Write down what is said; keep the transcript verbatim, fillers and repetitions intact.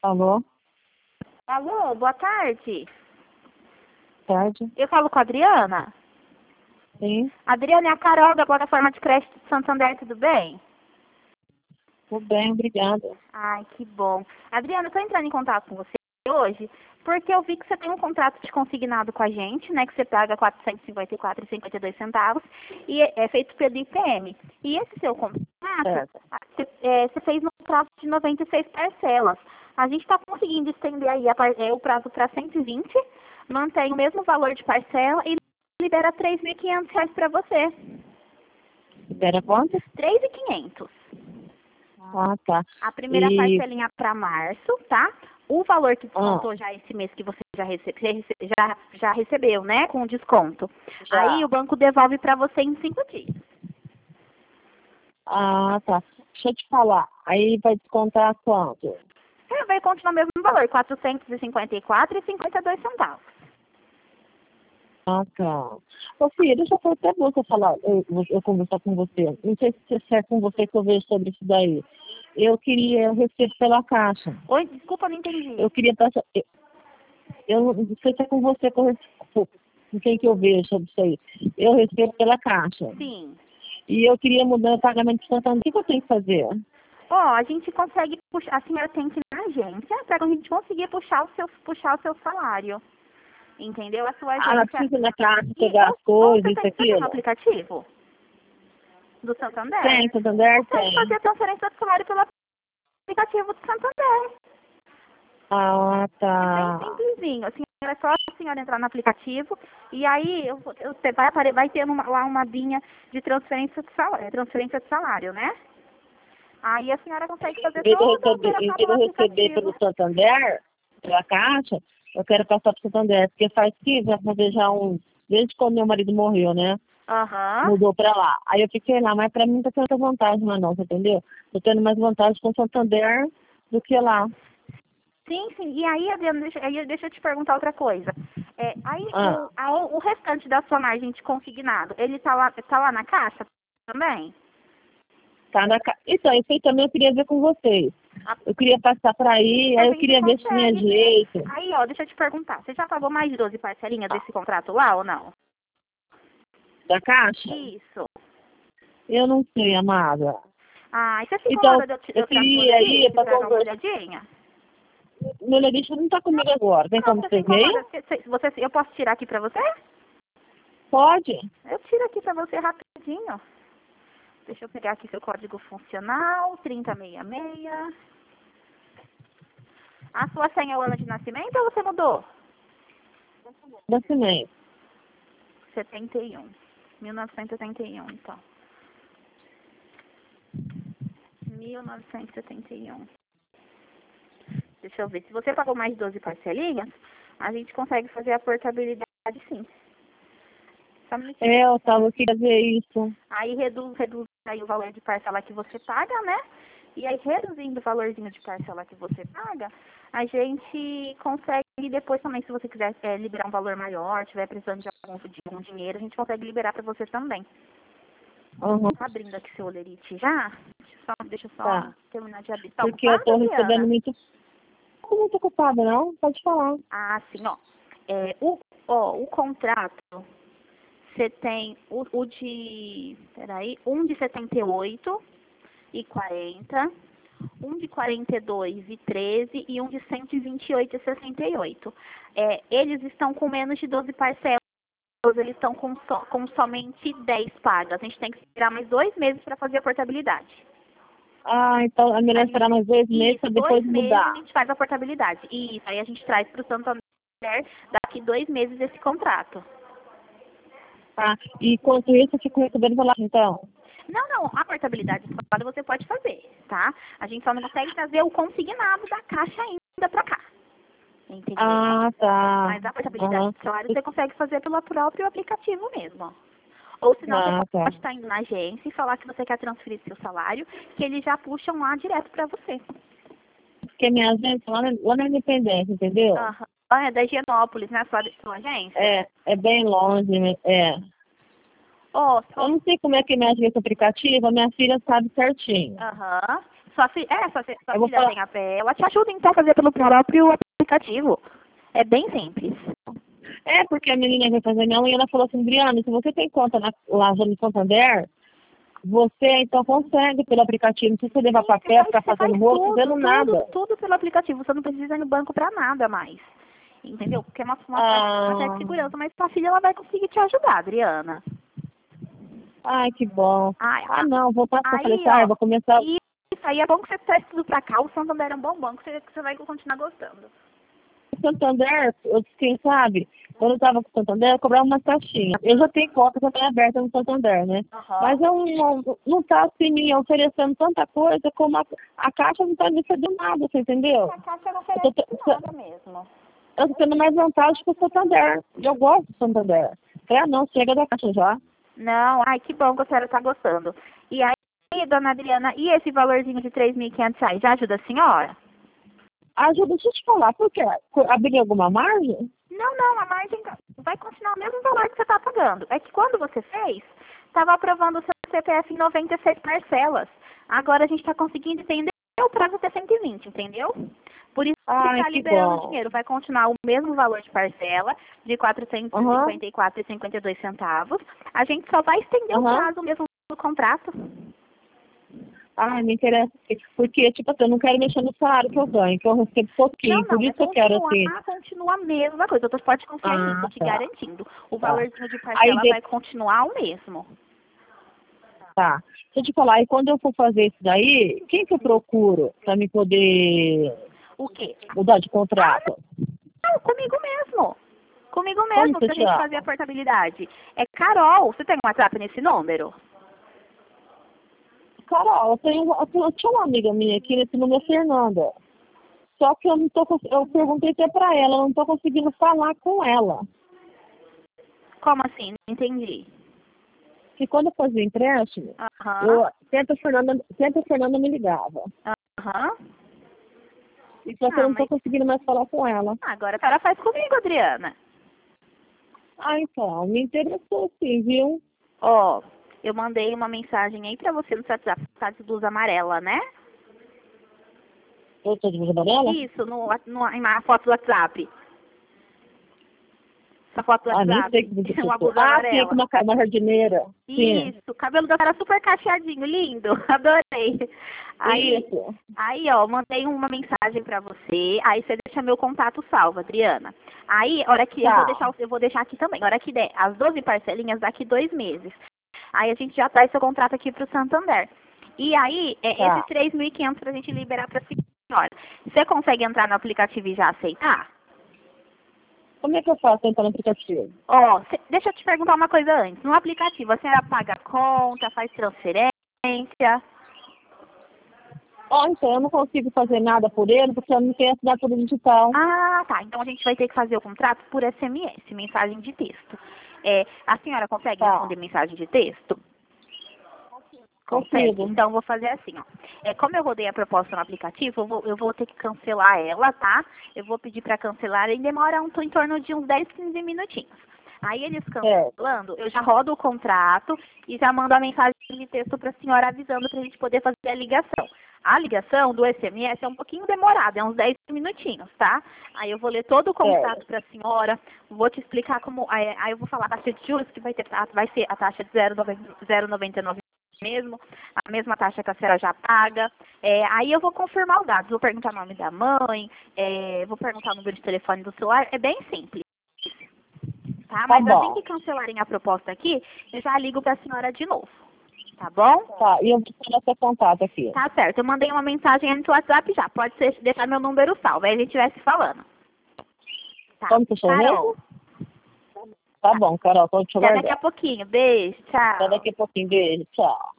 Alô? Alô, boa tarde. Tarde. Eu falo com a Adriana? Sim. Adriana é a Carol da plataforma de crédito de Santander, tudo bem? Tudo bem, obrigada. Ai, que bom. Adriana, eu tô entrando em contato com você hoje porque eu vi que você tem um contrato de consignado com a gente, né, que você paga quatrocentos e cinquenta e quatro reais e cinquenta e dois centavos e é é feito pelo I P M. E esse seu contrato, Certo. ah, você, é, você fez no prazo de noventa e seis parcelas. A gente está conseguindo estender aí a par- é, o prazo para cento e vinte, mantém o mesmo valor de parcela e libera três mil e quinhentos reais para você. Espera quanto? três mil e quinhentos. Ah, tá. A primeira E... parcelinha para março, tá? O valor que Ah, descontou já esse mês que você já, rece rece- já, já recebeu, né? Com desconto. Aí já. o banco devolve para você em cinco dias. Ah, tá. Deixa eu te falar. Aí vai descontar quanto? É, vai continuar o mesmo valor, quatrocentos e cinquenta e quatro reais e cinquenta e dois centavos. Ah, tá. Ô, filha, deixa eu até você falar, eu, eu conversar com você. Não sei se é com você que eu vejo sobre isso daí. Eu queria receber pela caixa. Oi, desculpa, não entendi. Eu queria passar... Eu, eu não sei se é com você que eu recebo, com quem que eu vejo sobre isso aí. Eu recebo pela caixa. Sim. E eu queria mudar o pagamento de Santander. O que que eu tenho que fazer? Ó, a gente consegue puxar, a senhora tem que ir na agência para a gente conseguir puxar o seu, puxar o seu salário. Entendeu? A sua Ah, ela agência. precisa ir na casa, E, pegar ou, as ou coisas, você isso tem, você aqui. tem um aplicativo do Santander? Tem, Santander Consegue tem. fazer a transferência do salário pelo aplicativo do Santander. Ah, É bem tá. simplesinho. Assim, é só a senhora entrar no aplicativo e aí eu, vou- eu, você vai, apare- vai ter uma- lá uma abinha de transferência de salário, transferência de salário, né? Aí a senhora consegue Em fazer vez de eu toda a receber, em operação vez de pelo eu receber aplicativo. pelo Santander, pela caixa, eu quero passar pro Santander, porque faz que vai fazer já um. Desde quando meu marido morreu, né? Aham. Mudou pra lá. Aí eu fiquei lá, mas pra mim não tá tendo tanta vantagem lá não, você entendeu? Tô tendo mais vantagem com o Santander do que lá. Sim, sim. E aí, Adriana, deixa, aí deixa eu te perguntar outra coisa. É, aí Ah, o, a- o restante da sua margem de consignado, ele tá lá, tá lá na caixa também? tá na ca... Então, isso aí também eu queria ver com vocês. A, Eu queria passar para aí, a aí eu gente queria ver se tinha consegue ver. jeito. Aí, ó, deixa eu te perguntar. Você já pagou mais de doze parcelinhas Ah, desse contrato lá ou não? da caixa? Isso. Eu não sei, amada. Ah, e você ficou na Então, hora de eu, de eu eu tirar sua queria ir olerite para pra dar uma conversar. olhadinha? Meu leite não tá comigo agora. Tem Não, como você se vocês verem? incomoda. Você, você, você- eu posso tirar aqui pra você? Pode. Eu tiro aqui pra você rapidinho. Deixa eu pegar aqui seu código funcional, trinta sessenta e seis. A sua senha é o ano de nascimento ou você mudou? Nascimento. setenta e um. mil novecentos e setenta e um, então. mil novecentos e setenta e um. Deixa eu ver. Se você pagou mais de doze parcelinhas, a gente consegue fazer a portabilidade sim. Só um minutinho. É, eu tava querendo ver isso. Aí reduz, reduz aí o valor de parcela que você paga, né? E aí, reduzindo o valorzinho de parcela que você paga, a gente consegue depois também, se você quiser é, liberar um valor maior, tiver precisando de algum, de algum dinheiro, a gente consegue liberar para você também. Uhum. Tá abrindo aqui seu olerite já? Deixa eu só, deixa eu só Tá. terminar de abrir. Tá Porque eu ocupada, tô recebendo Adriana? muito. Não tô muito ocupada, não? Pode falar. Ah, sim, ó. É, o, ó, o contrato, você tem o, o de, peraí, um de setenta e oito e quarenta, um de quarenta e dois e treze e um de cento e vinte e oito e sessenta e oito. É, eles estão com menos de doze parcelas, eles estão com, so, com somente dez pagas. A gente tem que esperar mais dois meses para fazer a portabilidade. Ah, então é melhor A gente, esperar mais dois meses isso, pra dois depois meses a mudar. gente faz a portabilidade. Isso, aí a gente traz para o Santander daqui dois meses esse contrato. Tá? E enquanto isso, eu fico recebendo lá, então. Não, não, a portabilidade isolada você pode fazer, tá? A gente só não consegue trazer o consignado da caixa ainda pra cá. Entendeu? Ah, tá. Mas a portabilidade Aham. de salário você consegue fazer pelo próprio aplicativo mesmo. Ou senão você Ah, tá. pode estar indo na agência e falar que você quer transferir seu salário, que eles já puxam lá direto pra você. Porque minha agência lá, na- lá na Independência, entendeu? Aham. Ah, é da Higienópolis, né? Sua, sua agência? É, é bem longe, né? É. Ó, Eu só. não sei como é que mexe esse aplicativo, a minha filha sabe certinho. Aham. Sua, fi é, sua, sua Eu vou filha falar... tem a pé, ela te ajuda então a fazer pelo próprio aplicativo. É bem simples. É, porque a menina veio fazer minha unha e ela falou assim, Briana, se você tem conta na loja no Santander, você então consegue pelo aplicativo, não precisa levar papel, ficar fazendo rolo, fazendo tudo, nada. tudo pelo aplicativo. Você não precisa ir no banco pra nada mais. Entendeu? Porque é uma, uma, Ah, uma certa segurança. Mas sua filha, ela vai conseguir te ajudar, Adriana. ai, que bom. Ai, Ah, não, vou passar, eu falei, aí, tá, eu ó. vou começar... Isso aí é bom que você traz tudo pra cá. O Santander é um bom banco, você, você vai continuar gostando. O Santander, eu, quem sabe, quando eu tava com o Santander, eu cobrava uma taxinha. Eu já tenho conta também aberta no Santander, né? Uhum. Mas eu não, não tá assim me oferecendo tanta coisa como a, a Caixa não tá me cedendo nada, você entendeu? A Caixa não Eu tô, oferece nada mesmo. eu tô tendo mais vantagem que o Santander. E eu gosto do Santander. É, não, chega da Caixa já. Não, ai, que bom que a senhora tá gostando. E aí, dona Adriana, e esse valorzinho de três mil e quinhentos reais, já ajuda a senhora? Ajuda, deixa eu te falar, por quê? Abrir alguma margem? Não, não, a margem vai continuar o mesmo valor que você está pagando. É que quando você fez, estava aprovando o seu C P F em noventa e seis parcelas. Agora a gente está conseguindo estender o prazo até cento e vinte, entendeu? Por isso que Ai, está que liberando o bom. dinheiro. Vai continuar o mesmo valor de parcela, de quatrocentos e cinquenta e quatro reais e cinquenta e dois centavos. A gente só vai estender Uhum. o prazo mesmo do contrato. Ai, me interessa, porque, tipo assim, eu não quero mexer no salário que eu ganho, que eu recebo pouquinho, Não, não, por é isso que eu quero, continuar, assim. continua a mesma coisa. Eu tô, pode confiar em mim, Ah, tô te tá. garantindo. O Tá. valorzinho de Aí, parcela de... vai continuar o mesmo. tá. Deixa eu te falar, e quando eu for fazer isso daí, quem que eu procuro pra me poder O quê? mudar de contrato? Não, comigo mesmo. Comigo Como mesmo, que eu pra te gente fazer a chamo? portabilidade. É Carol. Você tem um WhatsApp nesse número? Carol, eu, tenho, eu, tenho, eu tinha uma amiga minha aqui, nesse nome é Fernanda. Só que eu não tô, cons- eu perguntei até pra ela, eu não tô conseguindo falar com ela. Como assim? Não entendi. Que quando eu fazia empréstimo, Aham. eu, sempre, a Fernanda, sempre a Fernanda me ligava. Aham. E só que eu Ah, não tô mas conseguindo mais falar com ela. agora a senhora faz comigo, Adriana. Ah, então, me interessou sim, viu? Ó, eu mandei uma mensagem aí pra você no seu WhatsApp, tá de blusa amarela, né? Eu tô de blusa amarela? Isso, no, no, em uma foto do WhatsApp. Essa foto do Ah, nem WhatsApp. sei que blusa que eu Uma tô. blusa Ah, sim, com amarela. uma, ca- uma jardineira. Sim, Isso, o cabelo da cara super cacheadinho, lindo, adorei. Aí, isso. aí, ó, mandei uma mensagem pra você, aí você deixa meu contato salvo, Adriana. Aí, hora que eu vou Tá. deixar, eu vou deixar aqui também, hora que der as doze parcelinhas daqui dois meses. Aí a gente já traz seu contrato aqui pro Santander. E aí, é, Tá. esses três mil e quinhentos pra gente liberar pra senhora. Você consegue entrar no aplicativo e já aceitar? Como é que eu faço então no aplicativo? Ó, cê- deixa eu te perguntar uma coisa antes. No aplicativo, a senhora paga a conta, faz transferência? Ó, então, eu não consigo fazer nada por ele porque eu não tenho assinatura digital. Ah, tá. Então a gente vai ter que fazer o contrato por S M S, mensagem de texto. É, a senhora consegue Tá. responder mensagem de texto? Consegue. Consigo. Então, vou fazer assim, ó. É, como eu rodei a proposta no aplicativo, eu vou, eu vou ter que cancelar ela, tá? Eu vou pedir para cancelar e demora um, em torno de uns dez, quinze minutinhos. Aí, eles É. cancelando, eu já rodo o contrato e já mando a mensagem de texto para a senhora avisando para a gente poder fazer a ligação. A ligação do S M S é um pouquinho demorada, é uns dez minutinhos, tá? Aí eu vou ler todo o contrato para a senhora, vou te explicar como... Aí, aí eu vou falar a taxa de juros, que vai, ter, vai ser a taxa de zero vírgula noventa e nove mesmo, a mesma taxa que a senhora já paga. É, aí eu vou confirmar os dados, vou perguntar o nome da mãe, é, vou perguntar o número de telefone do celular, é bem simples. Tá? Tá Mas bom. assim que cancelarem a proposta aqui, eu já ligo para a senhora de novo. Tá bom? Tá, e eu vou tirar seu contato aqui. Tá certo, eu mandei uma mensagem aí no seu WhatsApp já, pode ser, deixar meu número salvo, aí a gente vai se falando. Tá, Como que chama Carol. mesmo? Tá bom, Carol, pode te Até daqui guardar. a pouquinho, beijo, tchau. Até daqui a pouquinho. Beijo, tchau.